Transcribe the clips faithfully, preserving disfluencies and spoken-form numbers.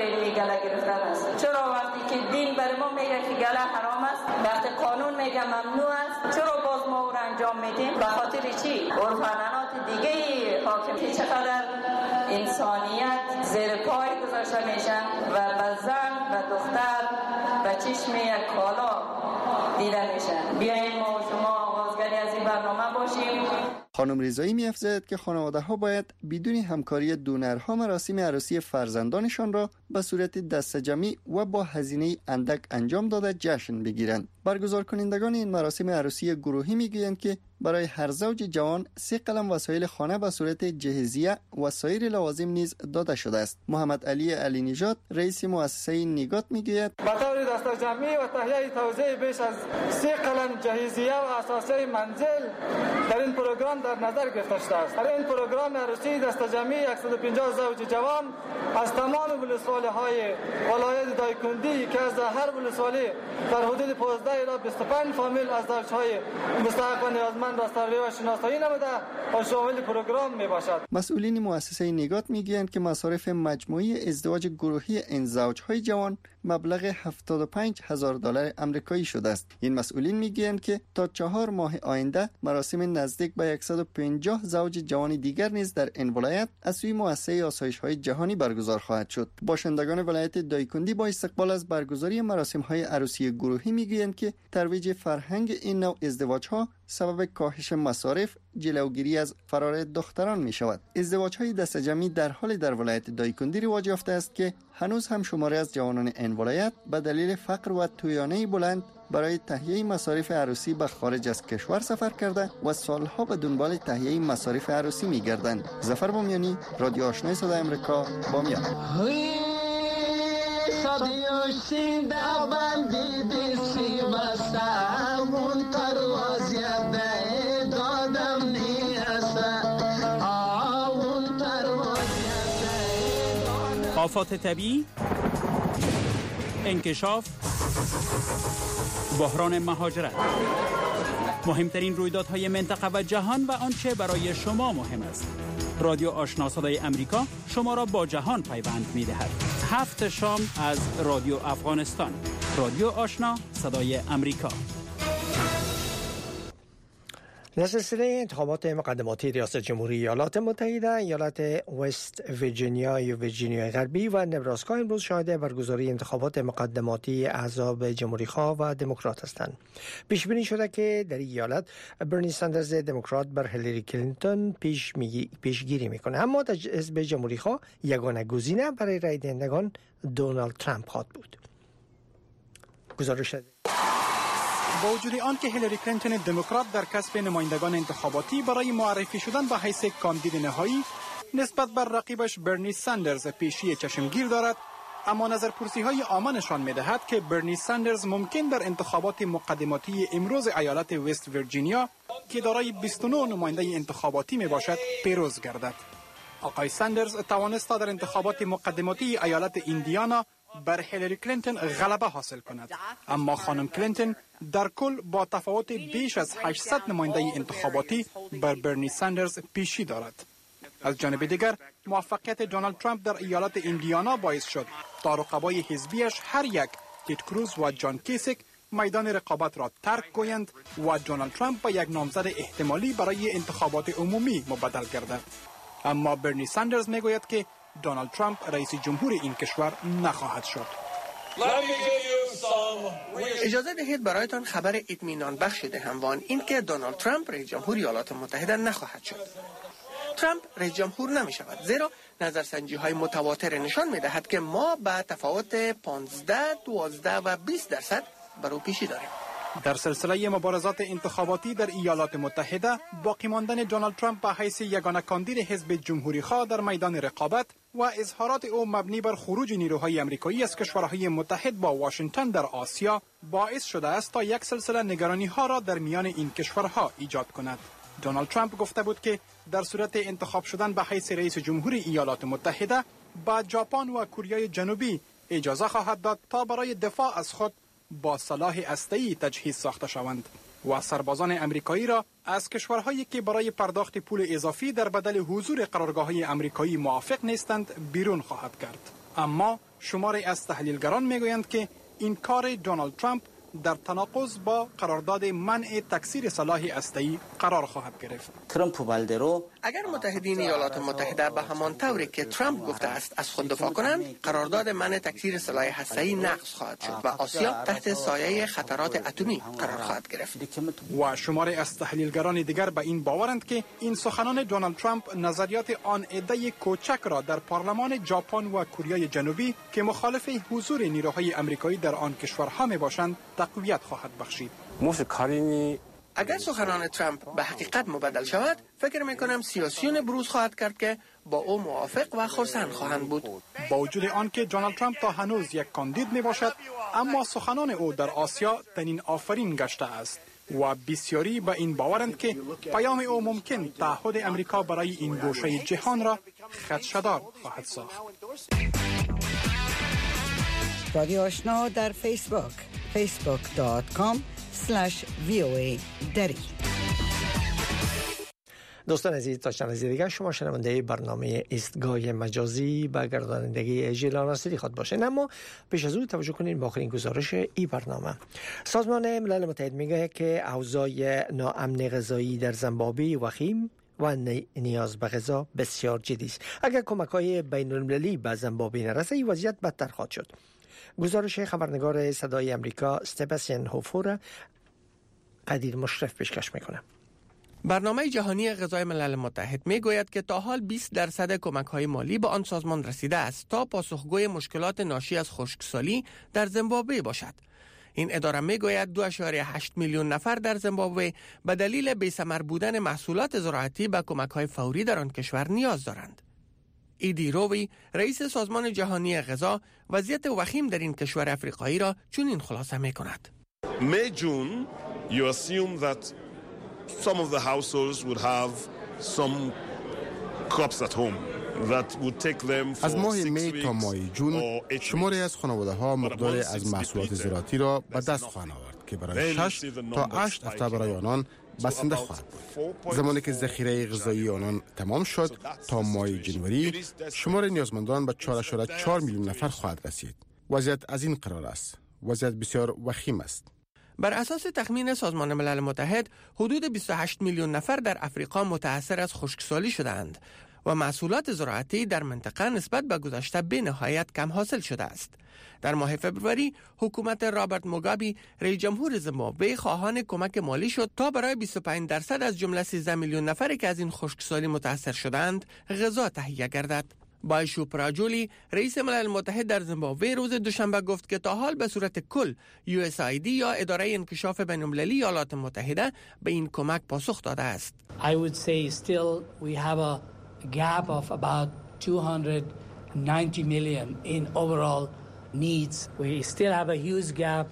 خیلی گله گرفتن است. چرا وقتی که دین بر ما میگه که گله حرام است، وقتی قانون میگه ممنوع است، چرا باز ما او را انجام میدیم؟ به خاطر چی؟ عرف عنعنات دیگه حاکم که چقدر انسانیت زیر پای گذاشته میشن و به زن و دختر به چشم یک کالا دیده میشن. بیایید ما و شما آغازگری از این برنامه باشیم. خانم رضایی می‌افزاید که خانواده‌ها باید بدون همکاری دونرها مراسم عروسی فرزندانشان را به صورت دسته‌جمعی و با هزینه اندک انجام داده جشن بگیرند. برگزار کنندگان این مراسم عروسی گروهی میگویند که برای هر زوج جوان سه قلم وسایل خانه به صورت جهیزیه و سایر لوازم نیز داده شده است. محمد علی علی نژاد رئیس مؤسسه نیگات میگوید به طور دسته‌جمعی و تهیه توزیع بیش از سه قلم جهیزیه و اساسیه منزل در این پروگرام در نظر گرفته شده است. در این پروگرام عروسی دسته‌جمعی صد و پنجاه زوج جوان از تمام ولسوالی‌های ولایت دایکنی که از هر ولسوالی در حدود پانزده الی بیست و پنج فامیل از زوج‌های مستحق و نیازمند را سروی و شناسایی نموده و شامل پروگرام میباشد. مسئولین مؤسسه نیگات میگویند که مصارف مجموعی ازدواج گروهی این زوج‌های جوان مبلغ هفتاد و پنج هزار دلار آمریکایی شده است. این مسئولین میگویند که تا چهار ماه آینده مراسم نزدیک به صد و پنجاه زوج جوان دیگر نیز در این ولایت از سوی مؤسسه آسایش‌های جهانی برگزار خواهد شد. باشندگان ولایت دایکندی با استقبال از برگزاری مراسم‌های عروسی گروهی میگویند که ترویج فرهنگ این نوع ازدواج‌ها سبب کاهش مصارف، جلوگیری از فرار دختران می شود. ازدواج‌های دسته‌جمعی در حال در ولایت دایکندی رواج یافته است که هنوز هم شماری از جوانان این ولایت به دلیل فقر و تویانه بلند برای تهیه مصارف عروسی به خارج از کشور سفر کرده و سالها به دنبال تهیه مصارف عروسی می گردند. ظفر بامیانی، رادیو آشنای صدای آمریکا، بامیان. آفات طبیعی، انکشاف، بحران مهاجرت، مهمترین رویدادهای منطقه و جهان و آنچه برای شما مهم است. رادیو آشنا صدای امریکا شما را با جهان پیوند می‌دهد. هفت شام از رادیو افغانستان. رادیو آشنا صدای امریکا. در سلسله انتخابات مقدماتی ریاست جمهوری ایالات متحده، ایالت وست ویرجینیا و ویرجینیا غربی و نبراسکا امروز شاهد برگزاری انتخابات مقدماتی احزاب جمهوری‌خواه و دموکرات هستند. پیش بینی شده که در این ایالت برنی ساندرز دموکرات بر هیلاری کلینتون پیش می... پیشگیری میکنه، اما در حزب جمهوری‌خواه یگانه گزینه برای رای دهندگان دونالد ترامپ خواهد بود. گزارش با وجود آنکه هیلاری کلینتون دموکرات در کسب نمایندگان انتخاباتی برای معرفی شدن به حیث کاندید نهایی نسبت بر رقیبش برنی ساندرز پیشی چشمگیر دارد، اما نظرپرسی‌های عامه نشان می‌دهد که برنی ساندرز ممکن در انتخابات مقدماتی امروز ایالت وست ویرجینیا که دارای بیست و نه نماینده انتخاباتی میباشد پیروز گردد. آقای ساندرز توانست در انتخابات مقدماتی ایالت ایندیانا بر هیلاری کلینتون غلبه حاصل کند، اما خانم کلینتون در کل با تفاوت بیش از هشتصد نماینده انتخاباتی بر برنی ساندرز پیشی دارد. از جانب دیگر موفقیت دونالد ترامپ در ایالت ایندیانا باعث شد تا رقبای حزبیش هر یک تید کروز و جان کیسیک میدان رقابت را ترک کنند و دونالد ترامپ به یک نامزد احتمالی برای انتخابات عمومی مبدل گردد. اما برنی ساندرز میگوید که دونالد ترامپ رئیس جمهور این کشور نخواهد شد. اجازه دهید برایتان خبر اطمینان بخش دهم و آن این که دونالد ترامپ رئیس جمهور ایالات متحده نخواهد شد. ترامپ رئیس جمهور نمی شود، زیرا نظرسنجی های متواتر نشان می دهد که ما با تفاوت پانزده، دوازده و بیست درصد بر او پیشی داریم. در سلسله مبارزات انتخاباتی در ایالات متحده، باقی ماندن دونالد ترامپ به حیث یگانه کاندید حزب جمهوری‌خواه در میدان رقابت و اظهارات او مبنی بر خروج نیروهای آمریکایی از کشورهای متحد با واشنگتن در آسیا باعث شده است تا یک سلسله نگرانی‌ها را در میان این کشورها ایجاد کند. دونالد ترامپ گفته بود که در صورت انتخاب شدن به حیث رئیس جمهور ایالات متحده با ژاپن و کره جنوبی اجازه خواهد داد تا برای دفاع از خود با سلاح هسته‌ای تجهیز ساخته شوند و سربازان امریکایی را از کشورهایی که برای پرداخت پول اضافی در بدل حضور قرارگاه‌های امریکایی موافق نیستند بیرون خواهد کرد. اما شماری از تحلیلگران میگویند که این کار دونالد ترامپ در تناقض با قرارداد منع تکثیر سلاح هسته‌ای قرار خواهد گرفت. اگر متحدین ایالات متحده به همان طوری که ترامپ گفته است از خود دفاع کنند، قرارداد منع تکثیر سلاح هسته‌ای نقض خواهد شد و آسیا تحت سایه خطرات اتمی قرار خواهد گرفت. و شماری از تحلیلگران دیگر به این باورند که این سخنان دونالد ترامپ نظریات آن عده کوچک را در پارلمان ژاپن و کره جنوبی که مخالف حضور نیروهای آمریکایی در آن کشورها میباشند تقویت خواهد بخشید. اگر سخنان ترامپ به حقیقت مبدل شود، فکر میکنم سیاسیون بروز خواهد کرد که با او موافق و خرسند خواهند بود. با وجود آنکه دونالد ترامپ تا هنوز یک کاندید می باشد، اما سخنان او در آسیا تنین آفرین گشته است و بسیاری به این باورند که پیام او ممکن تعهد امریکا برای این گوشه جهان را خدشه‌دار خواهد ساخت. رادیو آشنا در فیسبوک فیسبوک دات کام اسلش وی او ای دری. دوستان عزیز، تا چند لحظه دیگر شما شنونده برنامه ایستگاه مجازی با گردانندگی ژیلا ناصری خود باشین. اما پیش از او توجه کنید به آخرین گزارش این برنامه. سازمان ملل متحد میگه که اوضاع ناامنی غذایی در زیمبابوه وخیم و نیاز به غذا بسیار جدی است. اگر کمک‌های بین‌المللی به زیمبابوه نرسه، وضعیت بدتر خواهد شد. گزارش خبرنگار صدای امریکا استباسیان هوفور قدیر مشرف پیشکش میکنه. برنامه جهانی غذای ملل متحد می گوید که تا حال بیست درصد کمک‌های مالی به آن سازمان رسیده است تا پاسخگوی مشکلات ناشی از خشکسالی در زیمبابوه باشد. این اداره می گوید دو ممیز هشت میلیون نفر در زیمبابوه به دلیل بی‌ثمر بودن محصولات زراعتی به کمک‌های فوری در آن کشور نیاز دارند. ایدی روی، رئیس سازمان جهانی غذا، وضعیت وخیم در این کشور افریقایی را چنین خلاصه می کند. May June you assume that some of the households would have some crops at home that would take them for از ماه six می تا ماه جون شماری از خانواده ها مقداری از محصولات زراعتی را به دست خواهند آورد که برای شش تا هشت هفته برای آنان بسنده خواهد بود. زمانی که ذخیره غذایی آنان تمام شد تا ماه جنوری، شمار نیازمندان به چهار ممیز چهار میلیون نفر خواهد رسید. وضعیت از این قرار است. وضعیت بسیار وخیم است. بر اساس تخمین سازمان ملل متحد، حدود بیست و هشت میلیون نفر در افریقا متأثر از خشکسالی شدند و محصولات زراعتی در منطقه نسبت به گذشته به نهایت کم حاصل شده است. در ماه فبروری، حکومت رابرت موگابی، رئیس جمهور زیمبابوه، خواهان کمک مالی شد تا برای بیست و پنج درصد از جمله سیزده میلیون نفری که از این خشکسالی متأثر شدند، غذا تهیه گردد. بایشو پراجولی، رئیس ملل متحد در زیمبابوه، روز دوشنبه گفت که تا حال به صورت کل یو اس آی دی یا اداره انکشاف بین‌المللی ایالات متحده به این کمک پاسخ داده است. I would say still we have a gap of about two hundred ninety million in overall needs. We still have a huge gap.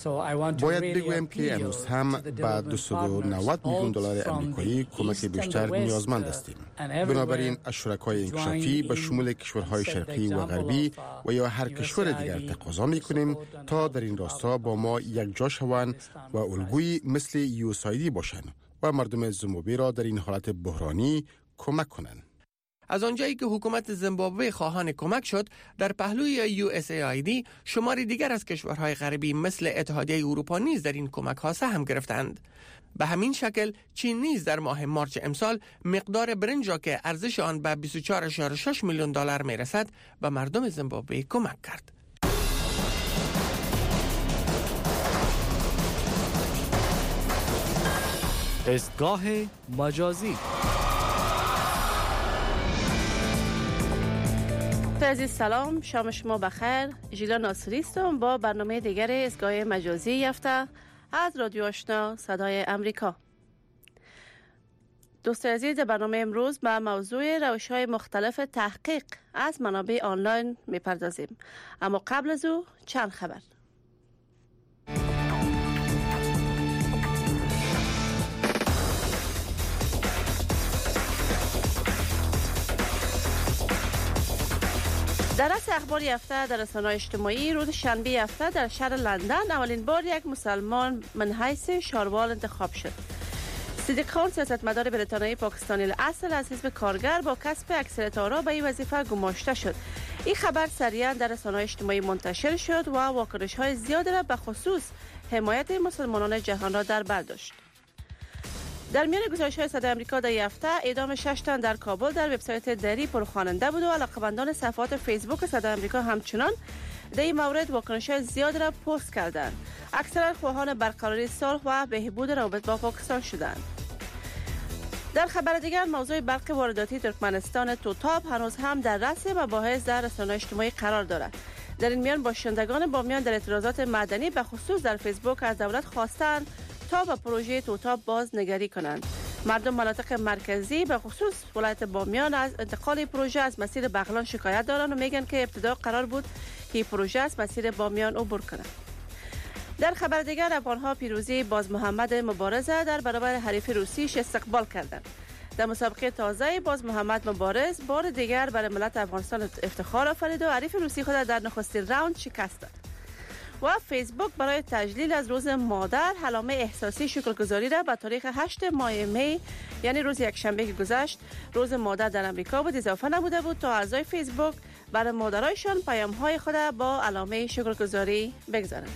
باید بگویم که امروز هم با دویست و نود میلیون دلار آمریکایی کمک بیشتر نیازمند هستیم. بنابراین از شرکای انکشافی به شمول کشورهای شرقی و غربی و یا هر کشور دیگر تقاضا میکنیم تا در این راستا با ما یک جا شوند و الگویی مثل یو اس آی دی باشند و مردم زیمبابوه را در این حالت بحرانی کمک کنند. از آنجایی که حکومت زیمبابوه خواهان کمک شد، در پهلوی یو اس آی دی شماری دیگر از کشورهای غربی مثل اتحادیه اروپا نیز در این کمک ها سهم گرفتند. به همین شکل چین نیز در ماه مارچ امسال مقدار برنج را که ارزش آن به بیست و چهار ممیز شش میلیون دلار می رسد به مردم زیمبابوه کمک کرد. ایستگاه مجازی. عزیز سلام، شام شما بخیر. ژیلا ناصری هستم با برنامه دیگر ایستگاه مجازی هفته از رادیو آشنا صدای امریکا. دوست عزیز، برنامه امروز به موضوع روش‌های مختلف تحقیق از منابع آنلاین می‌پردازیم. اما قبل از او چند خبر. در رأس اخبار هفته در رسانه‌های اجتماعی، روز شنبه هفته در شهر لندن اولین بار یک مسلمان من حیث شاروال انتخاب شد. صدیق خان، سیاستمدار بریتانیایی پاکستانی اصل از حزب کارگر، با کسب اکثریت آرا به این وظیفه گماشته شد. این خبر سریعا در رسانه‌های اجتماعی منتشر شد و واکنش‌های زیادی را به خصوص حمایت مسلمانان جهان را در بر داشت. در میان گزارش‌های صدای آمریکا در هفته اعدام شش تن در کابل در وبسایت دری پرخواننده بود و علاقه‌مندان صفحات فیسبوک صدای آمریکا همچنان در این مورد واکنش‌های زیاد را پست کردند. اکثرا خواهان برقراری صلح و بهبود روابط با پاکستان شدند. در خبر دیگر موضوع برق وارداتی ترکمنستان توتاب هنوز هم در رأس مباحث در رسانه‌های اجتماعی قرار دارد. در این میان باشندگان بامیان در اعتراضات مدنی به خصوص در فیسبوک از دولت خواستند تا به پروژه توتاب بازنگری کنند. مردم مناطق مرکزی به خصوص ولایت بامیان از انتقال پروژه از مسیر بغلان شکایت دارند و میگن که ابتدا قرار بود که پروژه از مسیر بامیان عبور کنند. در خبر دیگر افغان‌ها پیروزی باز محمد مبارزه در برابر حریف روسیش استقبال کردند. در مسابقه تازه باز محمد مبارز بار دیگر برای ملت افغانستان افتخار آفرید و حریف روسی خود در نخستین راوند شکست داد. و فیسبوک برای تجلیل از روز مادر علامه احساسی شکرگزاری را به تاریخ هشت ماه می یعنی روز یکشنبه که گذشت روز مادر در امریکا بود اضافه نموده بود تا اعضای فیسبوک برای مادرایشان پیام‌های خود با علامه شکرگزاری بگذارند.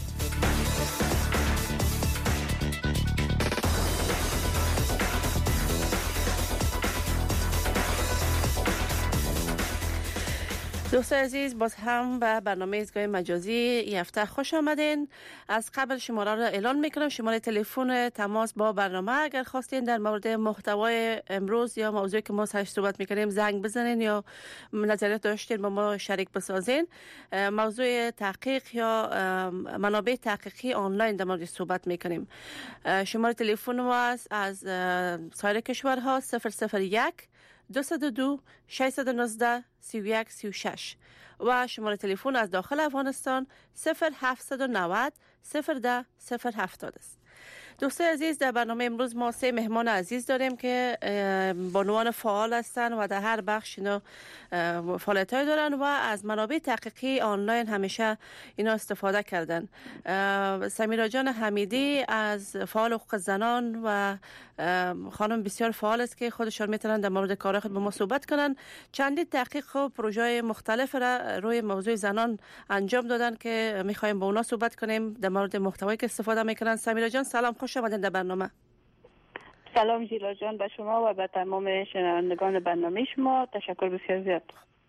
دوستان عزیز باز هم به برنامه ایستگاه مجازی این هفته خوش آمدین. از قبل شماره را اعلان میکنم، شماره تلفن تماس با برنامه اگر خواستین در مورد محتوای امروز یا موضوعی که ما سرش صحبت میکنیم زنگ بزنین یا نظریات داشتین با ما شریک بسازین. موضوع تحقیق یا منابع تحقیقی آنلاین در مورد صحبت میکنیم. شماره تلفن ما از از سایر کشورها صفر صفر یک دویست و دو ششصد و نوزده سی و یک سی و شش و شماره تلفن از داخل افغانستان صفر هفتصد و نود صفر ده صفر هفتاد است. دوستان عزیز در برنامه امروز ما سه مهمان عزیز داریم که بانوان فعال هستند و در هر بخش اینا فعالیت‌های دارن و از منابع تحقیقی آنلاین همیشه اینا استفاده کردن. سمیرا جان حمیدی از فعال حقوق زنان و خانم بسیار فعال است که خودشان میتونن در مورد کار خود با ما صحبت کنن. چندین تحقیق و پروژه مختلف را روی موضوع زنان انجام دادن که میخوایم با اونا صحبت کنیم در مورد محتوایی که استفاده میکنن. سمیرا جان سلام، خوش آمدید در برنامه. سلام ژیلا جان به شما و به تمام شنوندگان برنامه شما، تشکر بسیار زیاد.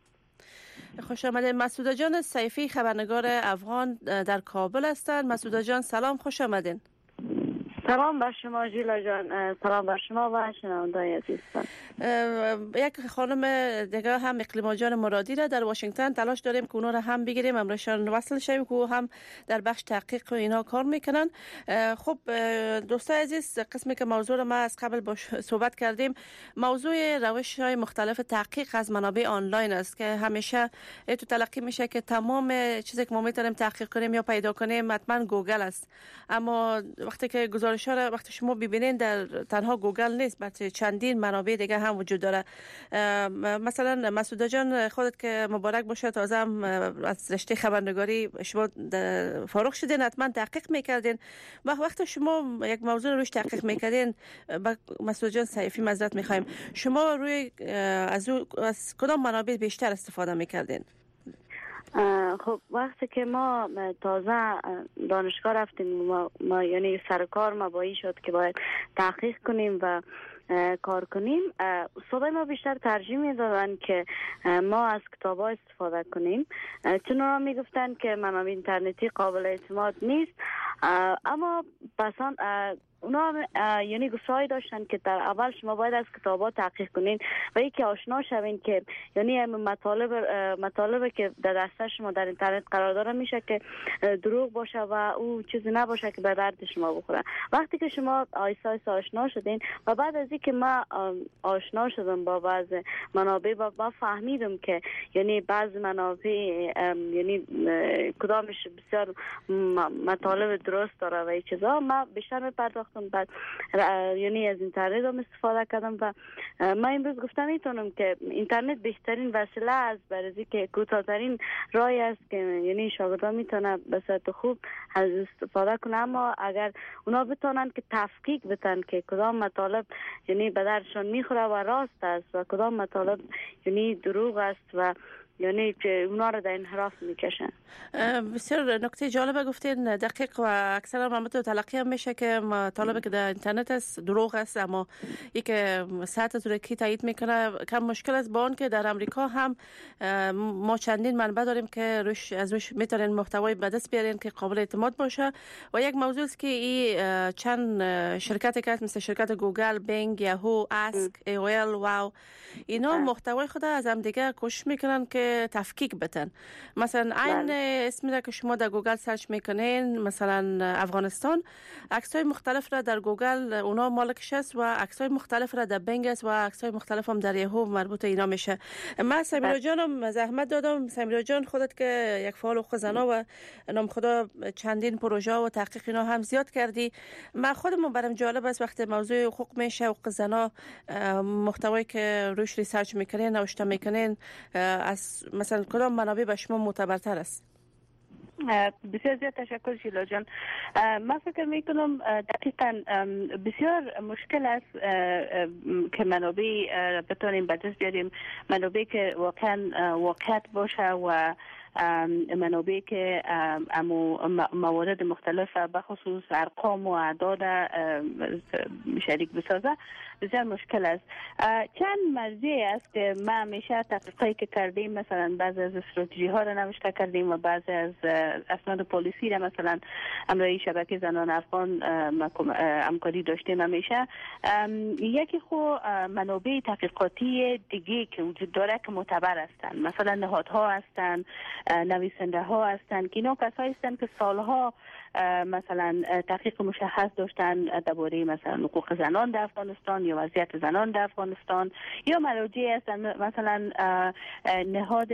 خوش آمدید. مسعوده جان سیفی خبرنگار افغان در کابل هستند. مسعوده جان سلام، خوش آمدید. سلام بر شما ژیلا جان، سلام بر شما و شنوندگان عزیزتان. یک خانم دیگه هم اقلیما جان مرادی را در واشنگتن تلاش داریم که اونا را هم بگیریم امروزشان وصل شویم که هم در بخش تحقیق و اینا کار میکنن. خب دوستان عزیز، قسمی که موضوع را ما از قبل باش صحبت کردیم موضوع روش های مختلف تحقیق از منابع آنلاین است که همیشه تو تلقی میشه که تمام چیزی که ما میتونیم تحقیق کنیم یا پیدا کنیم حتما گوگل است. اما وقتی که گزارش ها را وقتی شما ببینید در تنها گوگل نیست بلکه چندین منابع دیگه هم وجود داره. مثلا مسعوده جان خودت که مبارک باشه، تازه هم از رشته خبرنگاری شما فارغ شدین، حتما تحقیق میکردین و وقتی شما یک موضوع روش تحقیق میکردین با مسعوده جان سیفی معذرت میخوایم، شما روی از, از کدام منابع بیشتر استفاده میکردین؟ خب وقتی که ما تازه دانشگاه رفتیم ما, ما یعنی سرکار مبایی شد که باید تحقیق کنیم و کار کنیم، استادای ما بیشتر ترجیح میدادن که ما از کتاب ها استفاده کنیم، چون اونا میگفتن که منابع اینترنتی قابل اعتماد نیست. اما پسان اونا یعنی گفته‌ای داشتن که در اول شما باید از کتاب‌ها تحقیق کنین و یکی آشنا شوین که یعنی مطالب مطالبی که در دست شما در اینترنت قرار داره میشه که دروغ باشه و او چیزی نباشه که به درد شما بخوره. وقتی که شما آیسا آیسا آشنا شدین و بعد از اینکه ما آشنا شدم با بعض منابع و با فهمیدم که یعنی بعض منابع یعنی کدامش بسیار مطالب درست داره و این چیزا، ما بیشتر می‌پرداختم بعد یعنی از اینترنت هم استفاده کردم و ما امروز گفتم میتونم که اینترنت بهترین وسیله است برای که کوتاه‌ترین راهی است که یعنی شاگردان میتونه به صورت خوب از استفاده کنه. اما اگر اونا بتونن که تفکیک بتن که کدام مطالب یعنی به درشان میخوره و راست است و کدام مطالب یعنی دروغ است و یعنی اونا رو در انحراف میکشن. بسیار نکته جالب گفتین، دقیق و اکثر ممتو تلقی هم میشه که مطالبه که در اینترنت است دروغ است، اما یک سطح ترکی تایید میکنه. کم مشکل است با اون که در امریکا هم ما چندین منبع داریم که روش از روش میتونین محتوای به دست بیارین که قابل اعتماد باشه. و یک موضوع است که این چند شرکتی که مثل شرکت گوگل، بینگ، یاهو، اسک، ای او ال، واو، اینا محتوای خود از هم دیگه کوشش میکنن که تفکیک بتن. مثلا این اسمی را که شما در گوگل سرچ میکنین، مثلا افغانستان، عکسای مختلف را در گوگل اونا مالکش است و عکسای مختلف را در بینگ است و عکسای مختلف هم در یاهو مربوط اینا میشه. من سمیرا جانم زحمت دادم. سمیرا جان خودت که یک فعال حقوق زنا و نام خدا چندین پروژه و تحقیق اینا هم زیاد کردی، من خودم برام جالب است وقتی موضوع حقوق میشه، حقوق زنا، محتوایی که روش ریسرچ میکنین، نوشته میکنین، از مثلا کدام منابع به شما معتبرتر است؟ بسیار زیاد تشکر شیلا جان. من فکر میکنم دقیقا بسیار مشکل است که منابع بتونیم به دست بیاریم، منابع که واقعا واقعیت باشه و منابع که موارد مختلف بخصوص ارقام و اعداد شریک بسازه بسیار مشکل است. چند مرجع است که ما همیشه تحقیقاتی که کردیم، مثلا بعضی از استراتژی ها را نوشته کردیم و بعضی از اسناد پلیسی را مثلا امروی شبکه زنان افغان همکاری داشتیم. همیشه یکی خو منابع تحقیقاتی دیگه که وجود داره که معتبر هستند، مثلا نهادها هستند، نویسنده ها هستند که اینا کسایی هستند که سالها مثلا تحقیق مشخص داشتن درباره مثلا حقوق زنان در افغانستان یا وضعیت زنان در افغانستان، یا مراجعی هستند مثلا نهاد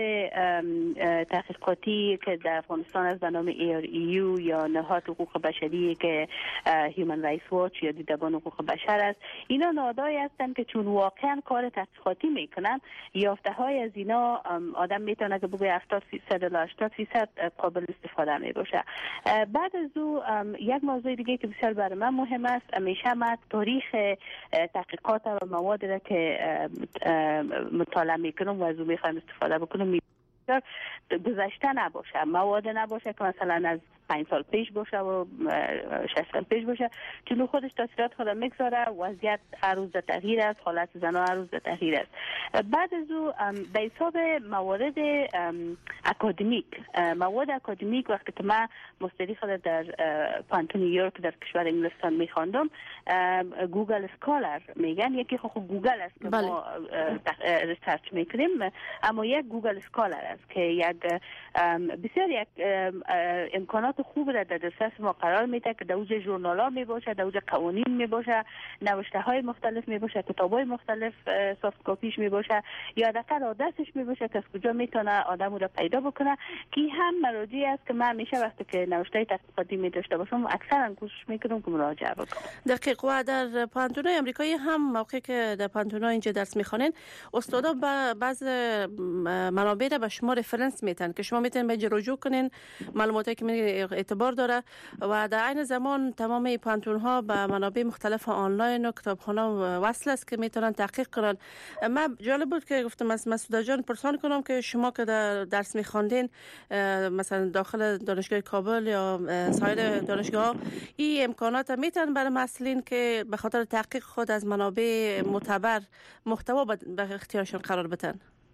تحقیقاتی که در افغانستان از به نام ای آر ای یو یا نهاد حقوق بشری که هیومن رایتس واچ یا دیدبان حقوق بشر است. اینا نهادهایی هستند که چون واقعا کار تحقیقاتی میکنن، یافته های از اینا آدم میتونه که بگه هفتاد درصد الی هشتاد درصد قابل استفاده می باشه. بعد از او یک موضوع دیگه که بسیار برای من مهم است، همیشه ما تاریخ تحقیقات و مواد را که مطالعه میکنم و از او میخوایم استفاده بکنم گذشته نباشه، مواد نباشه که مثلا از پنج سال پیش باشه و شش سال پیش باشه، چون خودش تاثیرات خود میگذاره. وضعیت هر روز در تغییر است، حالت زنان هر روز در تغییر است. بعد از او به حساب موارد اکادمیک، مواد اکادمیک وقتی که من مستری خود در پانتون نیویورک در کشور انگلستان میخواندم، گوگل اسکالر میگن، یکی خود گوگل است که ما ریسرچ میکنیم، اما یک گوگل اسکالر است که یک بسیار یک امکانات خوب را در دسترس ما قرار میده که در اوج ژورنال ها می باشه، در اوج قوانین می باشه، نوشته های مختلف می باشه، کتاب های مختلف سافت کاپیش می باشه، یا دقیقا آدرسش می باشه که از کجا میتونه آدم رو پیدا بکنه. که هم مراجعی است که من همیشه وقتی که نوشته تحقیقاتی می داشته باشم اکثرا کوشش میکنم که مراجعه بکنم. دقیق. و در پانتونای امریکایی هم موقعی که در پانتونای اینجا درس میخوانین، استادا بعض منابع را به شما رفرنس میتن که شما میتونین به رجوع کنین، معلوماتی که اعتبار داره. و در عین زمان تمام پانتون ها به منابع مختلف آنلاین و کتابخانه وصل است که میتونن تحقیق کنن. من جالب بود که گفتم از مسعود جان پرسان کنم که شما که در درس میخواندین مثلا داخل دانشگاه کابل یا سایر دانشگاه، این امکانات میتونن برای مسئولین که به خاطر تحقیق خود از منابع معتبر محتوا به اختیارشون قرار بدن؟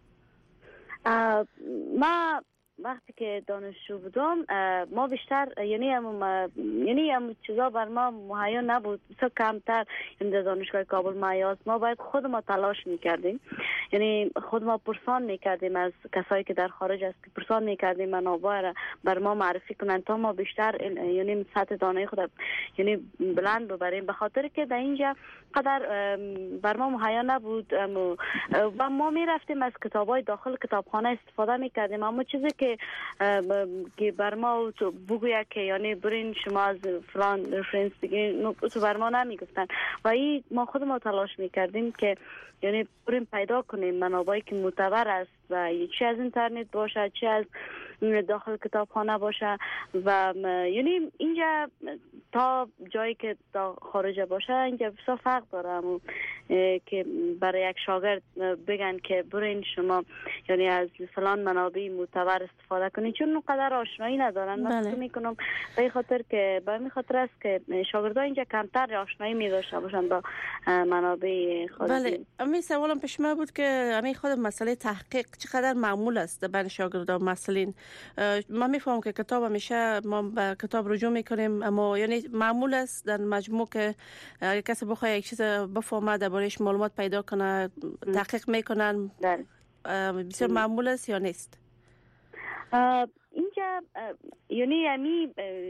ما وقتی که دانشجو بودم ما بیشتر یعنی هم یعنی هم چیزا بر ما مهیا نبود، بسیار کمتر. یعنی در دانشگاه کابل ما ما باید خود ما تلاش میکردیم، یعنی خود ما پرسان میکردیم از کسایی که در خارج است، که پرسان میکردیم منابع را بر ما معرفی کنن تا ما بیشتر یعنی سطح دانایی خود یعنی بلند ببریم، به خاطر که در اینجا قدر بر ما مهیا نبود و ما میرفتیم از کتابای داخل کتابخانه استفاده میکردیم. اما چیزی که که بر ما بگوید که یعنی برین شما از فلان رفرنس دیگه تو بر ما نمیگفتن و این ما خود ما تلاش میکردیم که یعنی بریم پیدا کنیم منابعی که معتبر است و چه از اینترنت باشه چه از داخل کتابخانه باشه. و یعنی اینجا تا جایی که تا خارج باشه اینجا بسیار فرق داره. که برای یک شاگرد بگن که برین شما یعنی از فلان منابع معتبر استفاده کنید، چون اونقدر آشنایی ندارن. من فکر میکنم به خاطر که به این خاطر است که شاگردان اینجا کمتر آشنایی می داشته باشن با منابع خارجی. بله، همین سوالم پیش من بود که همین خود مسئله تحقیق چقدر معمول است بین شاگردان مسئولین. من میفهمم که کتاب همیشه ما به کتاب رجوع میکنیم، اما یعنی معمول است در مجموع که اگر کسی بخواد یک چیز بفهمه درباره‌اش معلومات پیدا کنه تحقیق میکنن. بسیار معمول است یا نیست؟ اینجا یعنی همی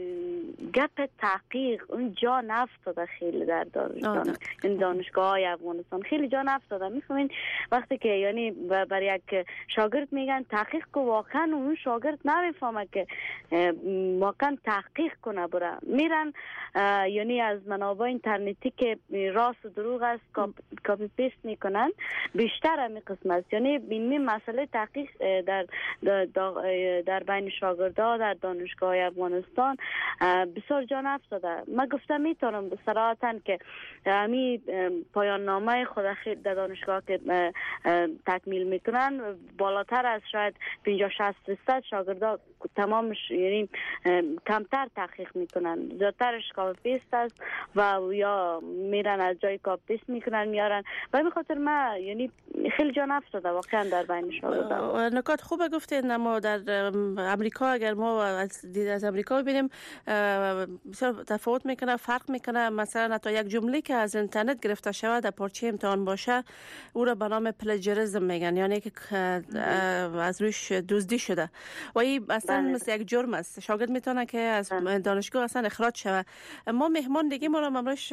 گپ تحقیق اون جا نفتاده خیلی در دانشگاه این دانشگاه های افغانستان خیلی جا نفتاده. میفهمین وقتی که یعنی برای یک شاگرد میگن تحقیق کو، واقعا اون شاگرد نمیفهمه که واقعا تحقیق کنه. بره میرن یعنی از منابع اینترنتی که راست و دروغ است کاپی پیست میکنن. بیشتر همین قسم است. یعنی این مسئله تحقیق در در, در بین شاگردها در دانشگاه افغانستان بسیار جا افتاده. من گفتم میتونم صراحتا که همین پایان نامه خود در دانشگاه که تکمیل میکنن بالاتر از شاید پنجاه شصت درصد شاگردا تمامش یعنی کمتر تحقیق میکنن، زیادترش کاپی پیست است و یا میرن از جای کاپی پیست میکنن میارن. و به خاطر ما یعنی خیلی جا افتاده واقعا در بین شاگردا. نکات خوبه گفتین، اما در امریکا اگر ما از دید از امریکا ببینیم بسیار تفاوت میکنه، فرق میکنه. مثلا تا یک جمله که از اینترنت گرفته شود در پارچه امتحان باشه او را به نام پلاجریسم میگن، یعنی که از روش دزدی شده و این اصلا مثل یک جرم است. شاگرد میتونه که از دانشگاه اصلا اخراج شود. ما مهمان دیگه ما را امروز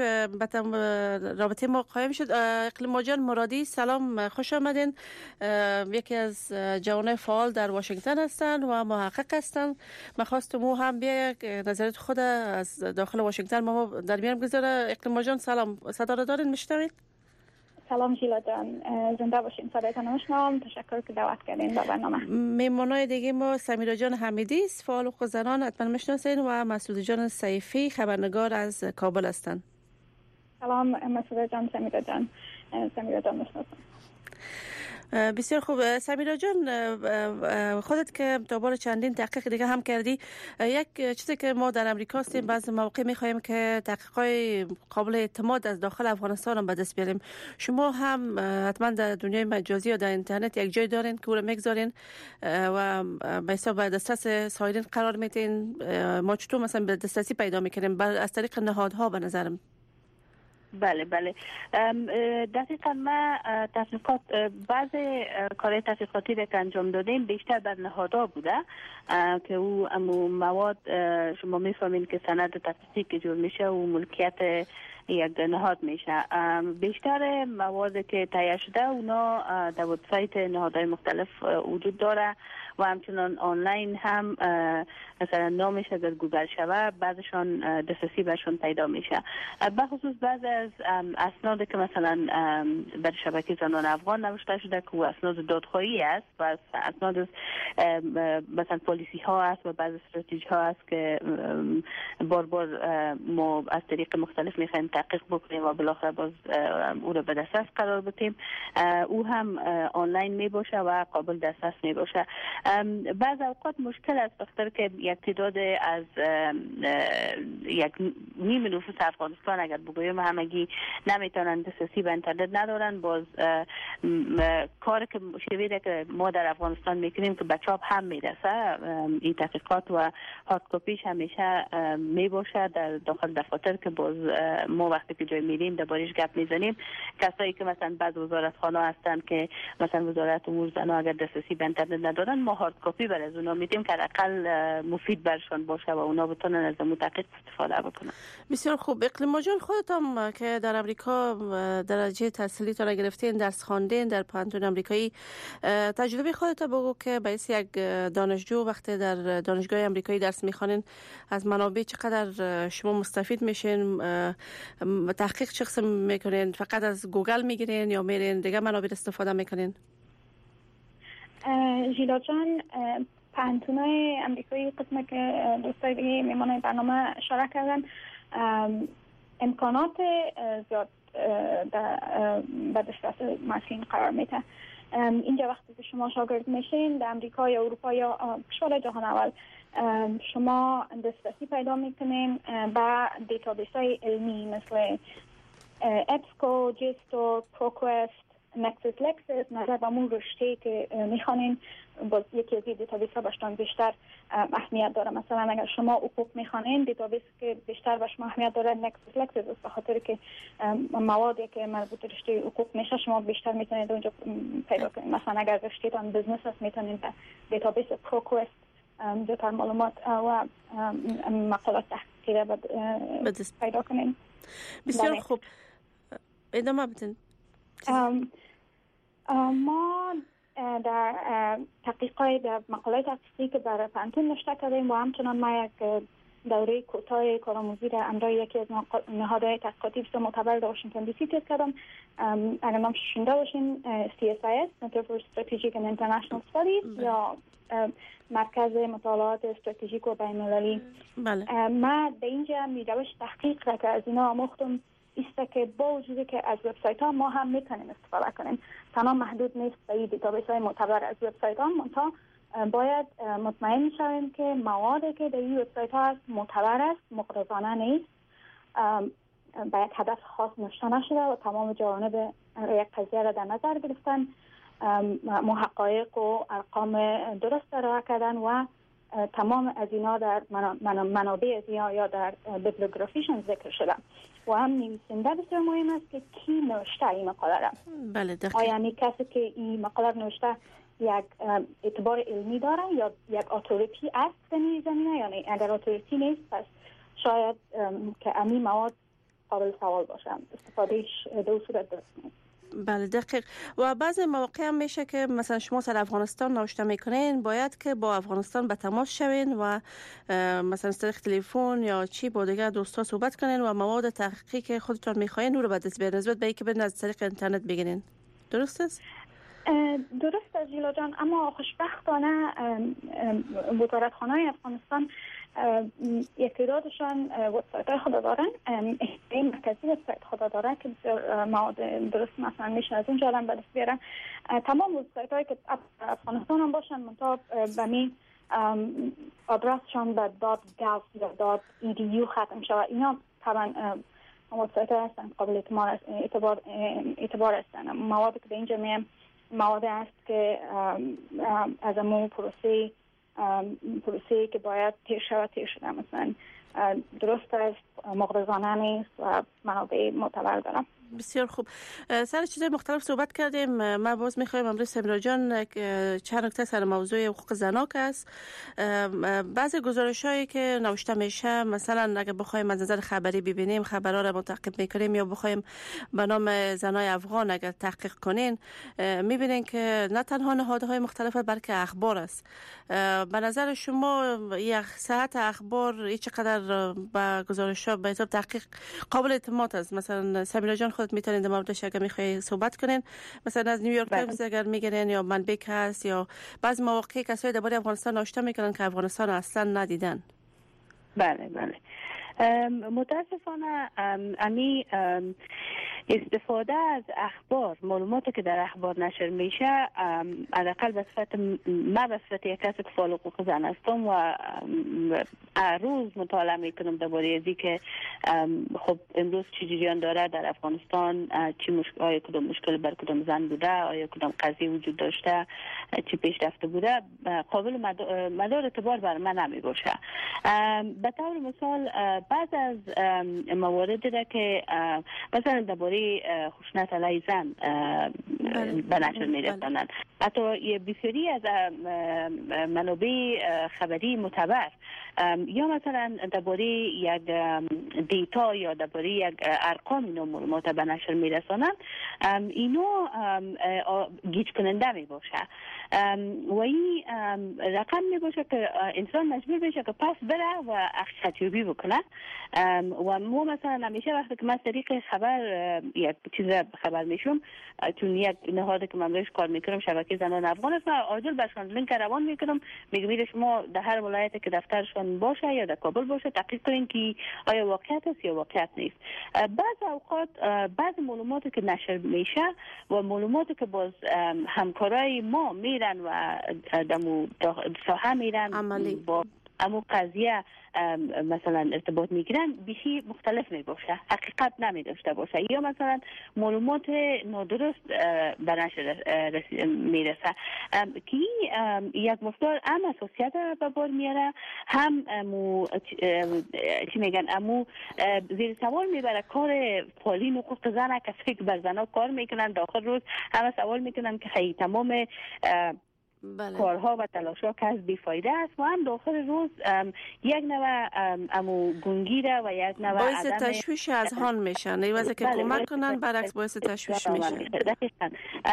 رابطه ما قائم شد. اقلیم جان مرادی، سلام، خوش آمدین. یکی از جوانان فعال در واشنگتن هستند و محقق هستند. من خواستم مو هم بیا نظرت خود از داخل واشنگتن ما در میان بگذاره. اقلیم جان سلام، صدا را دارین میشنوید؟ سلام ژیلا جان، زنده باشین. صدایتان رو میشنوم. تشکر که دعوت کردین به برنامه. میمونای دیگه ما سمیرا جان حمیدی است، فعال حقوق زنان، حتما میشناسین، و مسعود جان سیفی خبرنگار از کابل هستند. سلام مسعود جان، سمیرا جان. سمیرا جان میشناسم. بسیار خوب. سمیرا جان، خودت که دوباره چندین تحقیق دیگه هم کردی، یک چیزی که ما در امریکا هستیم بعضی مواقع میخوایم که تحقیقات قابل اعتماد از داخل افغانستان هم به دست بیاریم. شما هم حتما در دنیای مجازی یا در اینترنت یک جای دارین که او رو میگذارین و به حساب دسترس سایرین قرار میدین. ما چطور مثلا به دسترسی پیدا میکنیم؟ از طریق نهادها به نظرم. بله بله دقیقا ما تحقیقات بعض کار تحقیقاتی را که انجام دادیم بیشتر بر نهادها بوده که او امو مواد شما میفهمین که سند تحقیقی که جور میشه و ملکیت یک نهاد میشه. بیشتر مواد که تهیه شده اونا در وبسایت نهادهای مختلف وجود داره و همچنان آنلاین هم مثلا نامش اگر گوگل شوه بعضشان دسترسی برشون پیدا میشه. به خصوص بعض از اسناد که مثلا بر شبکه زنان افغان نوشته شده که اسناد دادخواهی است و اسناد مثلا پالیسی ها است و بعض استراتژی ها است که بار بار ما از طریق مختلف میخوایم تحقیق بکنیم و بالاخره باز او رو به دسترس قرار بدیم. او هم آنلاین می باشه و قابل دسترس می باشه. بعض اوقات مشکل است بخاطر که یک تعداد از یک نیم نفوس افغانستان اگر بگویم همگی نمیتونن دسترسی به اینترنت ندارن. باز کار که شویده که ما در افغانستان میکنیم که به چاپ هم میرسه این تحقیقات و هارد کپیش همیشه می باشه در داخل دفاتر که باز ما وقتی که جای میریم دربارش گپ میزنیم. کسایی که مثلا بعض وزارتخانه هستن که مثلا وزارت امور زن اگر دسترسی به اینترنت ندارن ما هارد کپی برای از اونا میدیم که حداقل مفید برشون باشه و اونا بتونن از اون تحقیق استفاده بکنن. بسیار خوب. اقلیم جان، خودت هم که در امریکا درجه تحصیلی تا گرفتین، درس خواندین در پانتون آمریکایی، تجربه خودت بگو که به اساس یک دانشجو وقتی در دانشگاه آمریکایی درس میخوانین از منابع چقدر شما مستفید میشین؟ تحقیق چه قسم میکنین؟ فقط از گوگل میگیرین یا میرین دیگه منابع استفاده میکنین؟ ژیلا جان، پانتونای امریکایی قسمه که دوستای میمانه برنامه اشاره کردن امکانات زیاد به دسترس مسکین قرار میده. اینجا وقتی که شما شاگرد میشین در امریکا یا اروپا یا کشور جهان اول شما دسترسی پیدا میکنین به دیتابیس های علمی مثل ابسکو، جیستور، پروکوست، نکسس لکسس. نظر به مون رشته که میخوانین باز یکی از دیتابیس ها باشتان بیشتر اهمیت داره. مثلا اگر شما حقوق میخوانین دیتابیس که بیشتر باش اهمیت داره نکسس لکسس است، به خاطر که موادی که مربوط به رشته حقوق میشه شما بیشتر میتونید اونجا پیدا کنید. مثلا اگر رشته تان بزنس است میتونید به دیتابیس پروکوست زیادتر معلومات و مقالات تحقیقی پیدا کنید. بسیار خوب، ادامه بدین. ما در تحقیقات در مقالات تحقیقی که برای پانتون نوشته کردیم و همچنان ما یک دوره کوتاه کارآموزی در امرای یکی از نهادهای تحقیقاتی بسیار معتبر در واشنگتن دی سی تست کردم. اگر نام شنیده باشین سی اس آی اس Center for Strategic and International Studies یا مرکز مطالعات استراتژیک و بین‌المللی. بله. ما در اینجا می روش تحقیق را که از اینا آموختم است که با وجودی که از وبسایت ها ما هم میتونیم استفاده کنیم، تنها محدود نیست به این دیتابیس های معتبر از وبسایت ها، منتها باید مطمئن شویم که موادی که در این وبسایت ها هست معتبر است، مغرضانه نیست، باید هدف خاص نوشته نشده و تمام جوانب یک قضیه را در نظر گرفتن، محققایق و ارقام درست را کردن و تمام از اینا در منابع از اینا یا در بیبلیوگرافیشون ذکر شده و هم نویسنده بسیار مهم است که کی نوشته این مقاله را. بله دقیق. آیا یعنی کسی که این مقاله نوشته یک اعتبار علمی داره یا یک اتوریتی است در این زمینه؟ یعنی اگر اتوریتی نیست پس شاید که این مواد قابل سوال باشه، استفادهش در صورت درست نیست. بله دقیق. و بعضی مواقع هم میشه که مثلا شما سر افغانستان نوشته میکنین، باید که با افغانستان به تماس شوین و مثلا از طریق تلفن یا چی با دیگر دوستا صحبت کنین و مواد تحقیقی که خودتون میخواین اون رو به دست بیارین نسبت به اینکه برین از طریق اینترنت بگیرین. درست است؟ درست است جیلا جان، اما خوشبختانه وزارتخانه‌های افغانستان یک تعدادشان وبسایت های خود دارن، این مرکزی وبسایت خود داره که مواد درست مثلا میشه از اونجا هم به دست بیارن. تمام وبسایت هایی که افغانستان هم باشن منتها به می آدرسشان به .gov یا .edu ختم شود، اینا طبعا وبسایت ها هستن قابل اعتبار اعتبار هستن. مواد که به اینجا میم مواد است که از امو پروسه پروسه که باید تیر شود تیر شده، مثلا درست است، مغرضانه نیست و منابع معتبر دارم. بسیار خوب. سر چیزهای مختلف صحبت کردیم. ما باز میخوایم امروز سمیرا جان چند نکته سر موضوع حقوق زنان است. بعضی گزارش‌هایی که نوشته میشه، مثلا اگه بخوایم از نظر خبری ببینیم، خبرها را متعقب میکنیم یا بخوایم به نام زنای افغان اگر تحقیق کنین، میبینین که نه تنها نهادهای مختلف بلکه اخبار است. به نظر شما یک صحت اخبار چقدر با گزارش‌ها به حساب تحقیق قابل اعتماد است؟ مثلا سمیرا جان خودت میتونید در موردش اگر میخوای صحبت کنین، مثلا از نیویورک تایمز اگر میگیرین یا منبع هست یا بعض مواقع کسایی درباره افغانستان نوشته میکنن که افغانستان اصلا ندیدن. بله بله متاسفانه امی استفاده از اخبار، معلوماتی که در اخبار نشر میشه، حداقل به صفت ما به صفت یک کسی که فعال حقوق زن هستم و هر روز مطالعه میکنم درباره ازی که خب امروز چه جریان داره در افغانستان، چه مشکل، آیا کدام مشکل بر کدام زن بوده، آیا کدام قضیه وجود داشته، چه پیش رفته بوده، قابل مدار اعتبار بر من نمی باشه. به طور مثال بعض از مواردی را که مثلا درباره خشونت علیه زن به نشر میرسانند، حتی یه بسیاری از منابع خبری معتبر یا مثلا درباره یک دیتا یا درباره یک ارقام اینا معلومات به نشر میرسانند، اینو گیج کننده می باشه و این رقم می باشه که انسان مجبور بشه که پس بره و حقیقتیابی بکنه. و ما مثلا همیشه وقتی که من طریق خبر یک چیز خبر میشم، چون یک نهادی که من روش کار میکنم شبکه زنان افغان است، عاجل برشان لینک روان میکنم، میگم شما در هر ولایتی که دفترشون واشنگتن باشه یا در کابل باشه تحقیق کنین که آیا واقعیت است یا واقعیت نیست. بعض اوقات بعض معلوماتی که نشر میشه و معلوماتی که باز همکارای ما میرن و دمو ساحه میرن با امو قضیه مثلا ارتباط میگیرن بیشی مختلف می باشه، حقیقت نمی داشته باشه یا مثلا معلومات نادرست به نشر میرسه که یک مقدار هم اساسیت به بار میاره، هم امو چی میگن امو زیر سوال میبره کار فعالین حقوق زن، کسایی که بر زنها کار میکنن داخل روز همه سوال میکنن که خیلی تمام بله. کارها و تلاشها که از بیفایده است و هم داخل روز یک نوع امو گنگیره و یک نوع باعث تشویش از هان میشن ایوازه که بله. کمک کنن برعکس باعث تشویش میشن دقیقاً.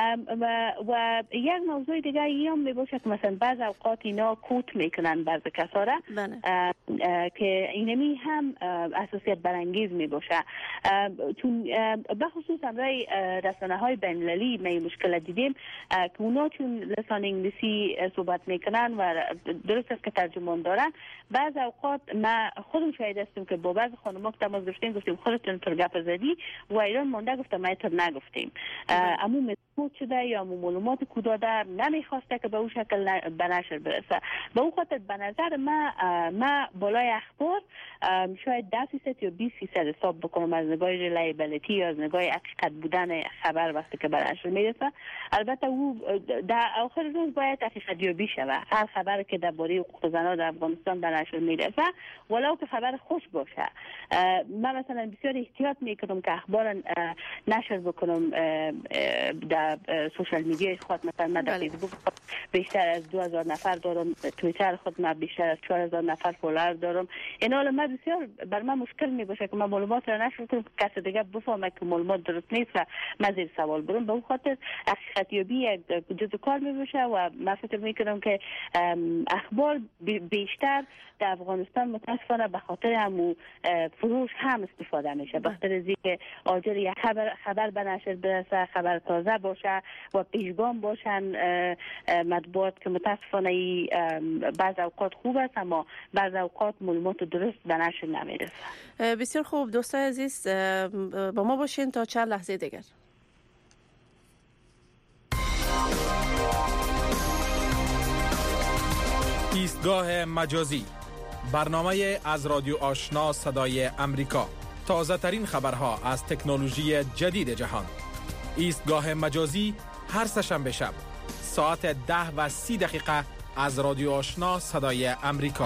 و, و یک موضوع دیگه ای هم میباشه که مثلا بعض اوقات اینا کوت میکنن بعض کسا را بله. که اینمی هم اساسیت برانگیز میباشه، چون به خصوص امرای رسانه های بین‌المللی می مشکل دیدیم که اونا چون لسان انگلیسی صحبت میکنن و درست است که ترجمان دارن، بعض اوقات ما خودم شاید هستم که با بعض خانم‌ها که تماس گرفتیم گفتیم خودتون پر گپ زدی و ایران مونده گفتم ما تو نگفتیم، اما مسئول شده یا معلومات کو داده نمیخواسته که به اون شکل به نشر برسه. به اون خاطر به نظر ما ما بالای اخبار شاید ده فیصد یا بیست فیصد حساب بکنم از نگاه ریلایبلیتی یا از نگاه حقیقت بودن خبر وقتی که به نشر میرسه. البته او در آخر روز باید حقیقت یابی شود. هر خبر که درباره حقوق زنان در افغانستان به نشر میرسه ولو که خبر خوش باشه، من مثلا بسیار احتیاط میکنم که اخبار نشر بکنم در سوشال میدیا خود. مثلا من در فیسبوک بیشتر از دو هزار نفر دارم، توییتر خود من بیشتر از چهار هزار نفر فالوور دارم. این حالا من بسیار بر من مشکل میباشه که من معلومات را نشر کنم که کسی دیگه بفهمه که معلومات درست نیست و من زیر سوال برم. به اون خاطر حقیقت یابی یک جزء کار میباشه و من فکر میکنم که اخبار بیشتر در افغانستان متاسفانه به خاطر همون فروش هم استفاده میشه، به خاطر اینکه آجر یک خبر خبر به نشر برسه، خبر تازه باشه و پیشگام باشن مطبوعات که متاسفانه بعض اوقات خوب است اما بعض اوقات معلومات درست به نشر نمیرسه. بسیار خوب دوستان عزیز با ما باشین تا چند لحظه دیگر. ایستگاه مجازی، برنامه از رادیو آشنا صدای امریکا، تازه ترین خبرها از تکنولوژی جدید جهان. ایستگاه مجازی هر سه‌شنبه شب ساعت ده و سی دقیقه از رادیو آشنا صدای امریکا.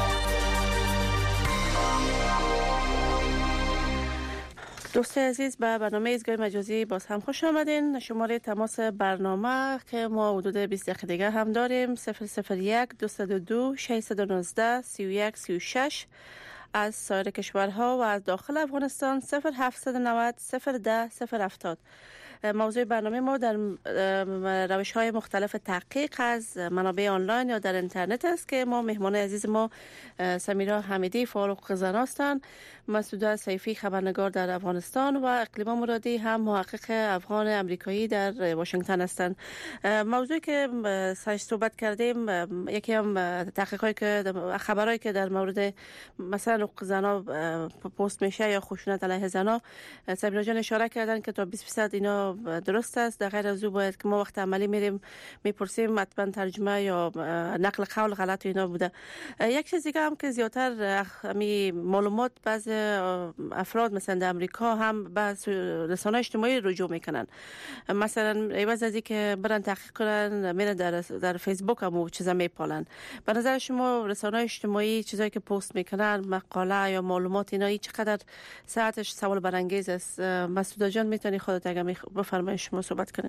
دوست عزیز به برنامه ایستگاه مجازی باز هم خوش آمدین. شماره تماس برنامه که ما حدود بیست دقیقه دیگه هم داریم صفر صفر یک دو دو دو شش یک نه سه یک سه شش. از سایر کشورها و از داخل افغانستان صفر هفت نه صفر صفر ده صفر هفتاد. موضوع برنامه ما در روش‌های مختلف تحقیق از منابع آنلاین یا در اینترنت است که ما مهمان عزیز ما سمیرا حمیدی فعال حقوق زن هستند، مسعود سیفی خبرنگار در افغانستان و اقلیما مرادی هم محقق افغان امریکایی در واشنگتن هستند. موضوعی که سعی صحبت کردیم یکی هم تحقیقاتی که خبرایی که در مورد مثلا حقوق زن‌ها پست میشه یا خشونت علیه زن‌ها، سمیرا جان اشاره کردن که تا بیست درصد اینا درست است. در غیر از او باید که ما وقت عملی میریم میپرسیم حتما ترجمه یا نقل قول غلط اینا بوده. یک چیز دیگه هم که زیاتر می معلومات بعض افراد مثلا در امریکا هم به رسانه‌های اجتماعی رجوع میکنن، مثلا ایواز از که برن تحقیق کنن میرن در در فیسبوک هم چیزا میپالن. به نظر شما رسانه‌های اجتماعی چیزایی که پست میکنن مقاله یا معلومات اینا چقدر ساعتش سوال برانگیز است؟ مسعود جان میتونی خودت اگه بفرمایید شما صحبت کنید.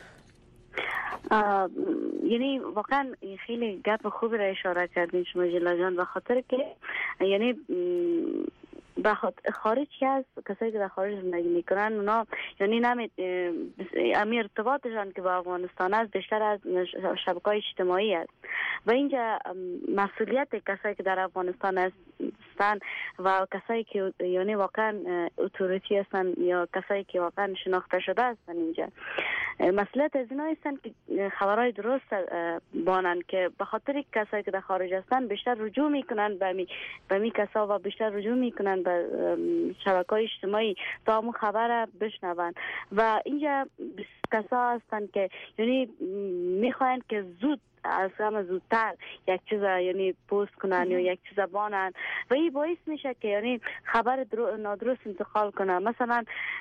یعنی واقعا خیلی گپ خوبی را اشاره کردین شما جلا جان، به خاطر که یعنی خارج که از کسایی که در خارج زندگی میکنن اونا یعنی نمی امی ارتباطشان که با افغانستان است بیشتر از شبکه‌های اجتماعی است و اینجا مسئولیت کسایی که در افغانستان هستند و کسایی که یعنی واقعا اتوریتی هستن یا کسایی که واقعا شناخته شده هستن اینجا، مسئولیت از اینا هستن که خبرهای درست بانن که به خاطر کسایی که در خارج هستن بیشتر رجوع میکنن به می به می کسا و بیشتر رجوع میکنن به شبکه‌های اجتماعی تا همون خبر بشنون و اینجا کسا هستن که یعنی میخواین که زود از همه زودتر یک چیز یعنی پست کنن یا یک چیز بانن و این باعث میشه که یعنی خبر نادرست انتقال کنن. مثلا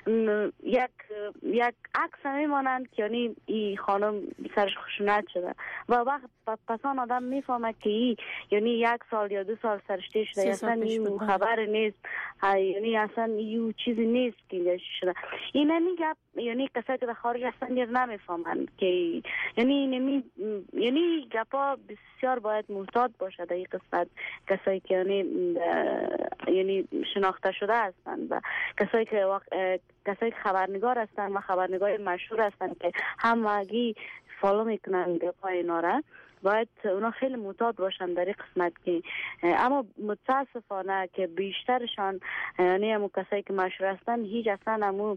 یک یک عکس میمانند که یعنی این خانم سرش خشونت شده و وقت پسان آدم میفهمه که این یعنی یک سال یا دو سال سرش تیر شده، اصلا این خبر نیست، یعنی اصلا این چیزی نیست که اینجا شده. این نمیگه یعنی کسایی که در خارج هستن نمیفهمن که یعنی نمی یعنی گپا بسیار باید محتاط باشه در این قسمت. کسایی که یعنی یعنی شناخته شده هستن و کسایی که واقع... کسایی که خبرنگار هستن و خبرنگار مشهور هستن که همگی فالو میکنن گپای اینا را، باید اونا خیلی محتاط باشن در این قسمت که اما متاسفانه که بیشترشان یعنی همون کسایی که مشهور هستن هیچ اصلا همون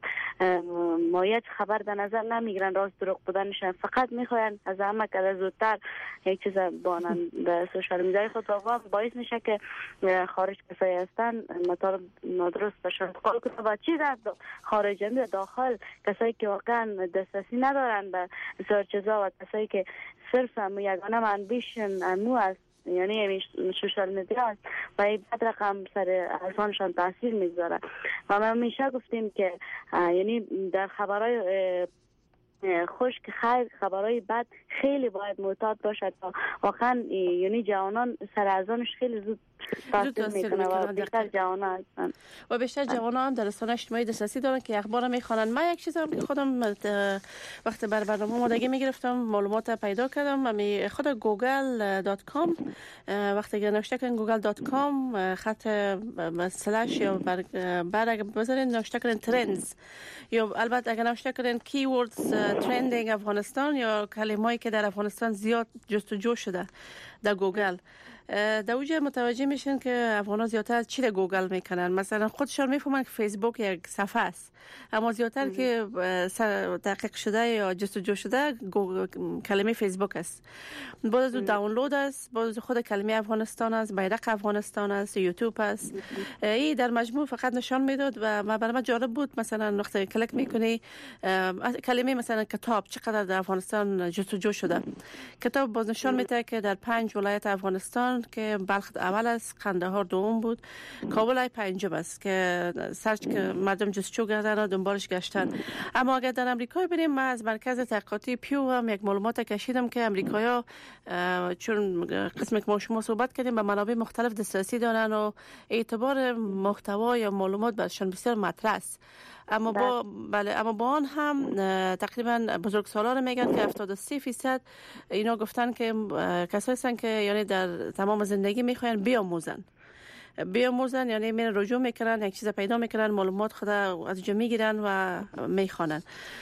مایه خبر در نظر نمیگیرن، راست دروغ بودنشان، فقط میخواین از همه که زودتر یک چیز بانن در سوشال میدیای خود و باعث میشه که خارج کسایی هستن مطالب نادرست باشن قال کنه و چیز از خارج و داخل کسایی که واقعا دسترسی ندارن به بسیار چیزا و کسایی که صرف هم یگانه منبعشون امو است یعنی سوشال میدیا است و این بد رقم سر ازانشان تاثیر میگذاره و ما همیشه گفتیم که یعنی در خبرهای خوش که خیر خبرهای بد خیلی باید محتاط باشد تا واقعا یعنی جوانان سر ازانش خیلی زود تاثیر میکنه و بیشتر جوانان هستن و بیشتر جوانان هم در رسانه اجتماعی دسترسی دارن که اخبار میخوانن. من یک چیز هم که خودم وقت بر برنامه آمادگی میگرفتم معلومات پیدا کردم، می خود گوگل دات کام وقتی که نوشته کردن گوگل دات کام خط سلش یا بعد اگه بذارین نوشته کردن ترندز یا البته اگه نوشته کردن کیوردز ترندینگ افغانستان یا کلمه‌ای که در افغانستان زیاد جستجو شده در گوگل، در اوجه متوجه میشن که افغان‌ها زیادتر از چی در گوگل میکنن. مثلا خودشان میفهمن که فیسبوک یک صفحه است، اما زیادتر که تحقیق شده یا جستجو شده کلمه فیسبوک است، بعد از دانلود است، بعد از خود کلمه افغانستان است، بیرق افغانستان است، یوتیوب است. این در مجموع فقط نشان میداد و ما برام جالب بود مثلا وقتی کلیک میکنی کلمه مثلا کتاب چقدر در افغانستان جستجو شده. کتاب باز نشان میده که در پنج ولایت افغانستان که بلخ اول است، قندهار دوم بود، کابل پنجم است که سرچ که مردم جستجو کردن و دنبالش گشتن. اما اگر در امریکا ببینیم، من از مرکز تحقیقاتی پیو هم یک معلومات کشیدم که امریکایی‌ها چون قسمی که ما شما صحبت کردیم به منابع مختلف دسترسی دارن و اعتبار محتوا یا معلومات برشان بسیار مطرح است. اما با بله اما با آن هم تقریبا بزرگسالان میگن که هفتاد و سه درصد اینا گفتن که کسایی هستن که یعنی در تمام زندگی میخواین بیاموزن بیاموزن یعنی میرن رجوع میکنن، یک چیز پیدا میکنن، معلومات خود از جا میگیرن و میخوانن.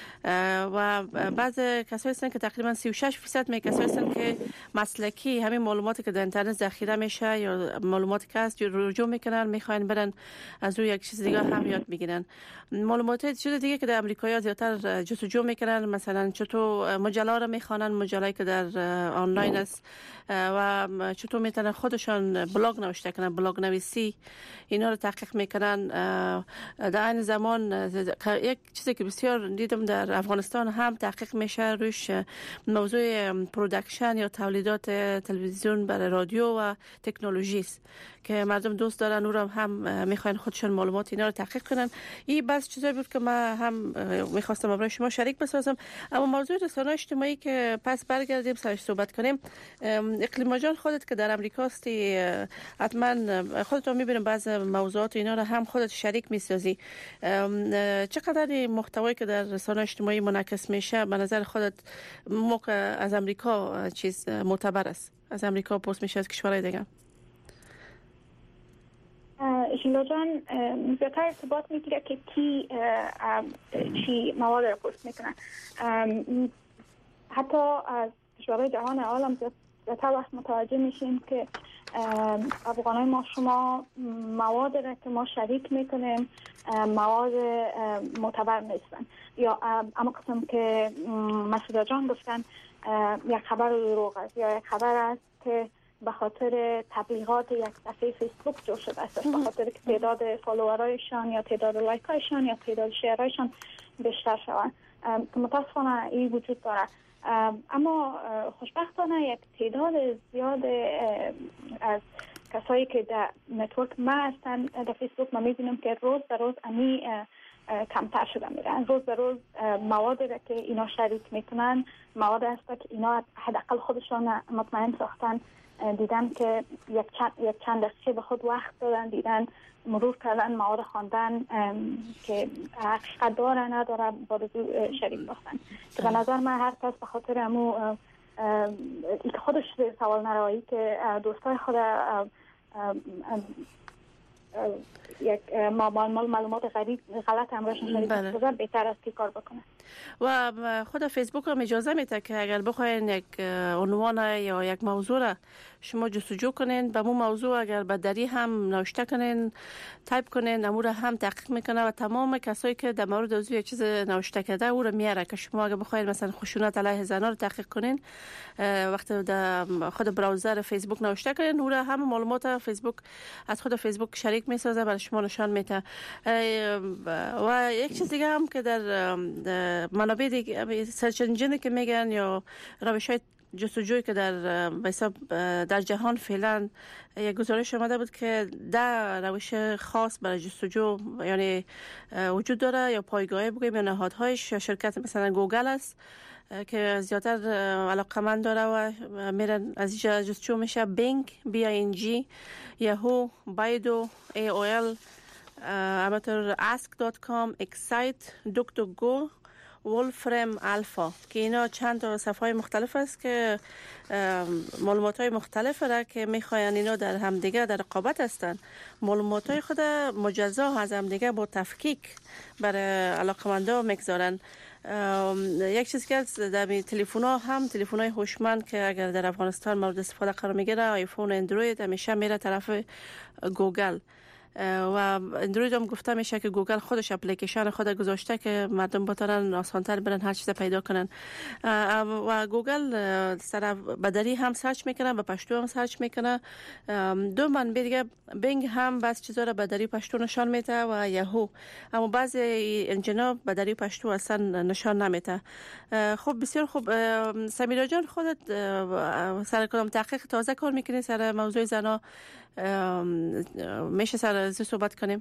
و بعض کسایی هستن که تقریبا سی و شش درصد می کسایی هستن که مسلکی همین معلوماتی که در اینترنت ذخیره میشه یا معلوماتی که هست رجوع میکنن، میخواین برن از روی یک چیز دیگه هم یاد بگیرن. معلومات چیز دیگه که در امریکا زیادتر جستجو میکنن، مثلا چطور مجله رو میخوانن، مجله‌ای که در آنلاین است و چطور میتونن خودشان بلاگ نوشته کنن، بلاگ نویسی اینا رو تحقیق میکنن. در این زمان یک چیزی که بسیار دیدم در افغانستان هم تحقیق میشه روش موضوع پروداکشن یا تولیدات تلویزیون برای رادیو و تکنولوژی است که مردم دوست دارن، اون هم میخواین خودشون معلومات اینا رو تحقیق کنن. این بس چیزایی بود که من هم میخواستم برای شما شریک بسازم. اما موضوع رسانه اجتماعی که پس برگردیم سرش صحبت کنیم. اقلیم جان خودت که در امریکا هستی حتما خودت رو میبینیم بعض موضوعات اینا رو هم خودت شریک میسازی. چقدر محتوایی که در رسانه اجتماعی منعکس میشه به نظر خودت موقع از امریکا چیز معتبر است؟ از امریکا پست میشه از کشورهای دیگه؟ شیلا جان زیادتر ارتباط میگیره که کی چی مواد رو پست میکنن. حتی از کشورهای جهان عالم در تا وقت متوجه میشیم که افغانای ما شما مواد را که ما شریک میکنیم مواد معتبر نیستن، یا اما قسم که مسعود جان گفتن یک خبر دروغ است یا یک خبر است که به خاطر تبلیغات یک صفحه فیسبوک جور شده است، به خاطر که تعداد فالوورایشان یا تعداد لایکایشان یا تعداد شیرایشان بیشتر شوند که متاسفانه این وجود داره. اما خوشبختانه یک تعداد زیاد از کسایی که در نتورک ما هستن در فیسبوک ما میبینیم که روز به روز امی کمتر شده میرن. روز به روز موادی که اینا شریک میکنن مواد است که اینا حداقل خودشان مطمئن ساختن، دیدن که یک چند, یک چند دقیقه به خود وقت دادن، دیدن مرور کردن، مواد خواندن که حقیقت داره نداره با رجوع شریک باختن که به نظر من هر کس به خاطر امو خودش سوال نرایی که دوستای خود یک معلومات غریب غلط امرشون شریک بکنه بهتر است که کار بکنه. و خود فیسبوک هم اجازه میده که اگر بخواین یک عنوان یا یک موضوع را شما جستجو کنین، به مو موضوع اگر به دری هم نوشته کنین، تایپ کنین، امور هم تحقیق میکنه و تمام کسایی که در مورد موضوع یک چیز نوشته کرده او را میاره که شما اگر بخواین مثلا خشونت علیه زنان رو تحقیق کنین، وقتی در خود براوزر فیسبوک نوشته کنین او را هم معلومات فیسبوک از خود فیسبوک شریک میسازه برای شما نشان میده. و یک چیز دیگه هم که در منابع دیگه سرچ انجینی که میگن یا روش‌های جستجویی که در حساب در جهان فعلا یک گزارش آمده بود که ده روش خاص برای جستجو یعنی وجود داره یا پایگاه بگویم یا نهادهایش یا شرکت مثلا گوگل است که زیادتر علاقمند داره و میرن از اینجا جستجو میشه. بینگ، بی آی ان جی، یاهو، بایدو، ای او ال، همینطور اسک دات کام، اکسایت، دکتر گو، ولفرم الفا که اینا چند تا صفحه مختلف است که معلومات های مختلف را که میخواین اینا در همدیگه در رقابت هستن، معلومات های خود مجزا از همدیگه با تفکیک برای علاقمندا میگذارن. یک چیز که در تلفن ها هم تلفن های هوشمند که اگر در افغانستان مورد استفاده قرار میگیره، آیفون، اندروید، همیشه میره طرف گوگل و اندروید هم گفته میشه که گوگل خودش اپلیکیشن خود گذاشته که مردم بتونن آسانتر برن هر چیز پیدا کنن و گوگل سر بدری هم سرچ میکنه، به پشتو هم سرچ میکنه. دو منبع دیگه بینگ هم بعض چیزا رو بدری پشتو نشان میده و یاهو، اما بعضی انجینا بدری پشتو اصلا نشان نمیده. خب بسیار خوب سمیرا جان، خودت سر کدام تحقیق تازه کار میکنی سر موضوع زنا، میشه سر از صحبت کنیم؟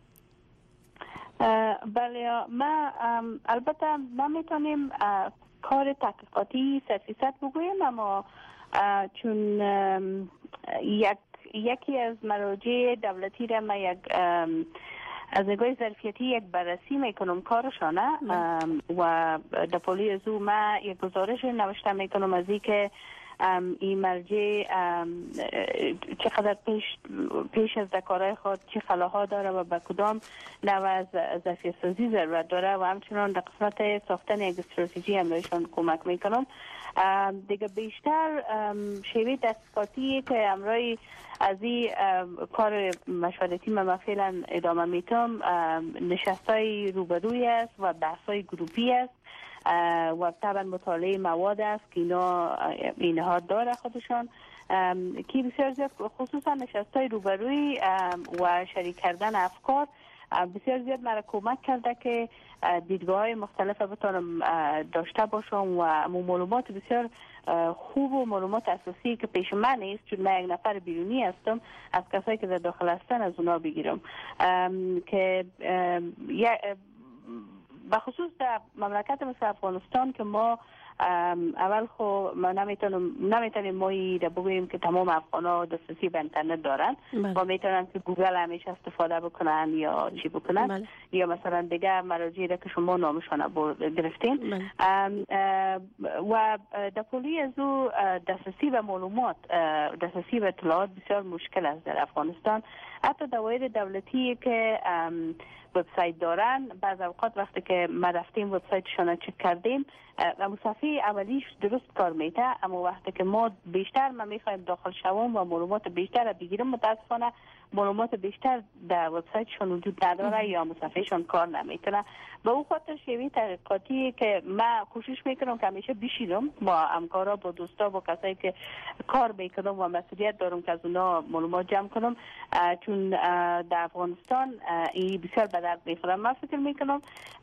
بله، ما البته نمیتونیم کار تحقیقاتی صد فیصد بگوییم، اما چون یک یکی از مراجع دولتی را ما یک از نگاه ظرفیتی یک بررسی میکنم کارشانه و در پولی از او ما یک گزارش نوشته میکنم از این که این مرجع چقدر پیش پیش از کارهای خود چه خلاها داره و به کدام نوع از ظرفیت سازی ضرورت داره و همچنان در قسمت ساختن یک استراتژی هم بهشون کمک میکنم. دیگه بیشتر شیوه تحقیقاتی که امروی از این کار مشورتی من فعلا ادامه میتم نشستای روبروی است و بحثای گروپی است و طبعا مطالعه مواد است که اینا اینها داره خودشان که بسیار زیاد خصوصا نشستای روبروی و شریک کردن افکار بسیار زیاد مرا کمک کرده که دیدگاه های مختلف بتونم داشته باشم و معلومات بسیار خوب و معلومات اساسی که پیش من نیست، چون من یک نفر بیرونی هستم، از کسایی که در داخل هستن از اونا بگیرم که بخصوص در مملکت مثل افغانستان که ما اول خو ما نمیتونیم نمیتونیم ما را بگوییم که تمام افغانا دسترسی به اینترنت دارن. ما میتونن که گوگل همیشه استفاده بکنن یا چی بکنن بله. یا مثلا دیگه مراجعی را که شما نامشان گرفتین و در کلی از او دسترسی به معلومات دسترسی به اطلاعات بسیار مشکل است در افغانستان. حتی دوایر دولتی که وبسایت دارن بعض اوقات وقتی که ما رفتیم وبسایتشون چک کردیم و مصفحه نکته اولیش درست کار میته، اما وقتی که ما بیشتر ما میخوایم داخل شوم و معلومات بیشتر بگیرم، متاسفانه معلومات بیشتر در وبسایتشون وجود نداره یا صفحهشون کار نمیکنه. به اون خاطر شیوه تحقیقاتی که من کوشش میکنم که همیشه بشینم با همکارا، با دوستا، با کسایی که کار میکنم و مسئولیت دارم که از اونا معلومات جمع کنم، چون در افغانستان این بسیار به درد میخوره. من فکر میکنم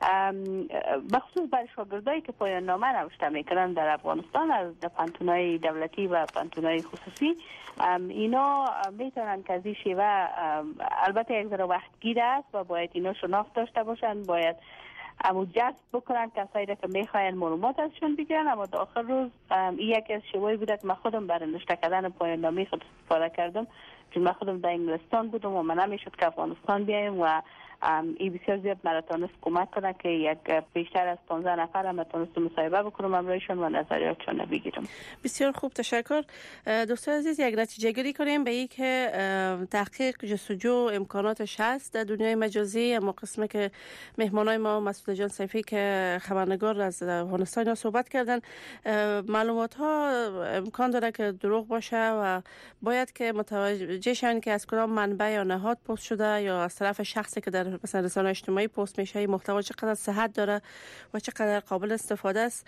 بخصوص برای شاگردایی که پایان نامه نوشته میکنن در افغانستان از پانتونای دولتی و پانتونای خصوصی، اینا میتونن که از این شیوه، البته یک ذره وقت گیر است و باید اینا شناخت داشته باشن، باید اما جذب بکنن کسایی را که میخواین معلومات ازشون بگیرن. اما در آخر روز این یکی از شیوه‌ای بوده که من خودم برای نوشته کردن پایان نامه خود استفاده کردم، چون من خودم در انگلستان بودم و من نمیشد که افغانستان بیایم و این بسیار زیاد مرا تونست کمک کنه که یک بیشتر از پانزده نفر هم تونست مصاحبه بکنم امروزشون و نظریاتشون رو بگیرم. بسیار خوب، تشکر. دوستان عزیز، یک نتیجه گیری کنیم به این که تحقیق، جستجو، امکاناتش هست در دنیای مجازی. اما قسمه که مهمانای ما مسعود جان سیفی که خبرنگار از افغانستان صحبت کردن، معلومات ها امکان داره که دروغ باشه و باید که متوجه شن که از کدام منبع یا نهاد پست شده یا از طرف شخصی که در مثلا رسانه اجتماعی پست میشه این محتوا چقدر صحت داره و چقدر قابل استفاده است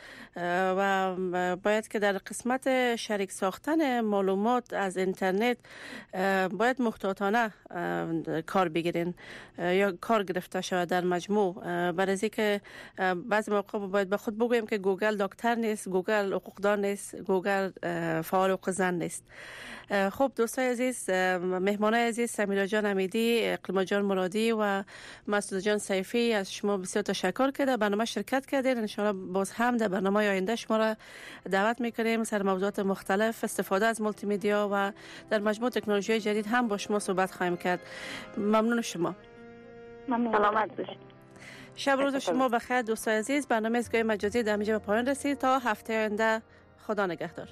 و باید که در قسمت شریک ساختن معلومات از اینترنت باید محتاطانه کار بگیرین یا کار گرفته شود در مجموع، برای از اینکه بعضی موقع باید به خود بگوییم که گوگل دکتر نیست، گوگل حقوقدان نیست، گوگل فعال حقوق زن نیست. خب دوستای عزیز، مهمانای عزیز، سمیرا جان امیدی، اقلیما جان مرادی و مسعود جان سیفی، از شما بسیار تشکر که در برنامه شرکت کردید. ان شاء الله باز هم در برنامه آینده شما را دعوت می‌کنیم سر موضوعات مختلف، استفاده از مولتی میدیا و در مجموع تکنولوژی جدید هم با شما صحبت خواهیم کرد. ممنون شما. ممنون. سلامت باشید. شب روز شما بخیر دوستای عزیز. برنامه ایستگاه مجازی در اینجا به پایان رسید. تا هفته آینده، خدا نگهدار.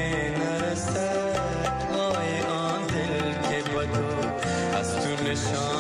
نشان